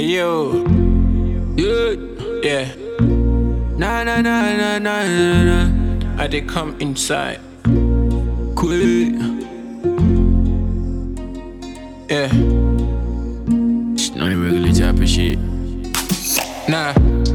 yo. Yeah. Nah. I did come inside. Quick. Yeah. It's not a regular type of shit. Nah.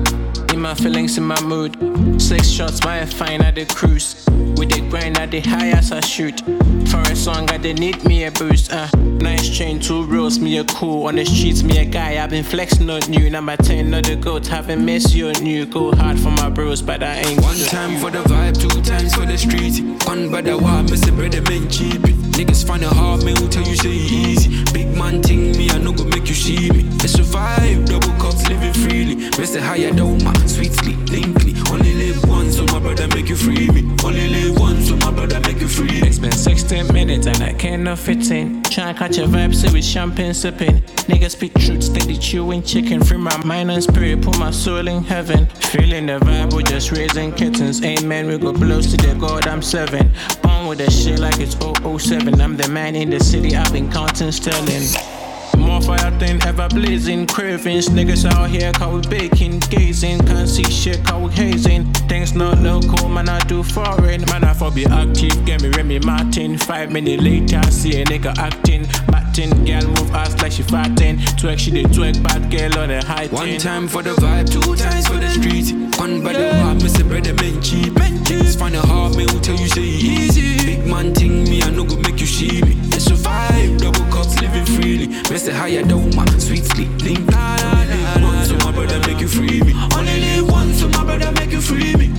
In my feelings, in my mood. 6 shots, my fine at the cruise. With the grind at the high as I shoot. For a song, I did need me a boost. Nice chain, 2 rolls, me a cool. On the streets, me a guy, I've been flexing, not new. Number 10, not the goat, haven't missed you new. Go hard for my bros, but I ain't. One time for the vibe, 2 times for the street. One by the wall, Mr. Brother, man cheap. Niggas find it hard, me will tell you say easy. Big man ting me, I know go make you see me. It's a vibe, double cups, living freely. Mr. Higher down, my sweet sleep, linkly. Only live once, so my brother make you free me. Only live once, so my brother make you free me. It's been 16 minutes and I cannot fit in. Tryna catch a vibe, say with champagne sipping. Niggas speak truth, steady chewing chicken. Free my mind and spirit, put my soul in heaven. Feeling the vibe, we're just raising kittens. Amen, we go close to the God I'm serving. Born with that shit like it's 007. I'm the man in the city, I've been counting sterling. More fire than ever blazing, cravings. Niggas out here, cause we baking, gazing. Can't see shit, cause we hazing. Things not local, man, I do foreign. Man, I for be active, get me Remy Martin. 5 minutes later, I see a nigga acting. Batting, girl move ass like she fatting. Twerk, she did twerk, bad girl on a high tin. One time for the vibe, 2 times for the street. One by the wall, Mr. Brother, man cheap. Niggas find it hard, me will tell you say easy. Big man ting me, I know go make you see me. It's a vibe, double cups, living freely. Mr. Higher down, my sweet sleep, link. Only live once, so my brother make you free me. Only live once, so my brother make you free me.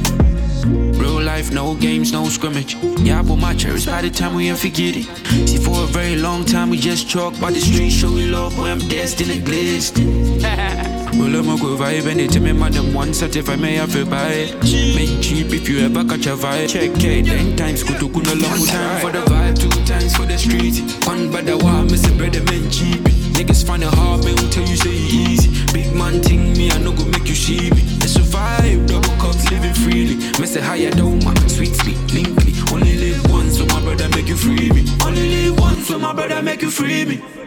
Real life, no games, no scrimmage. Yeah, I put my cherish by the time we ain't forget it. See, for a very long time, we just talk by the street, show you love where I'm destined and glazed. Well, I'm a good vibe, and they tell me, madam, one certified, may I feel by it. Make cheap if you ever catch a vibe. Check it, 10 times, go to a long time for the vibe, 2 times for the street. One by the wall, Mr. Brother, man cheap. Niggas find it hard, me will tell you say easy. Big man ting me, I know go make you see me. It's a vibe, double cups, living freely. Mr. Higher down, my sweet sleep, linkly. Only live once, so my brother make you free me. Only live once, so my brother make you free me.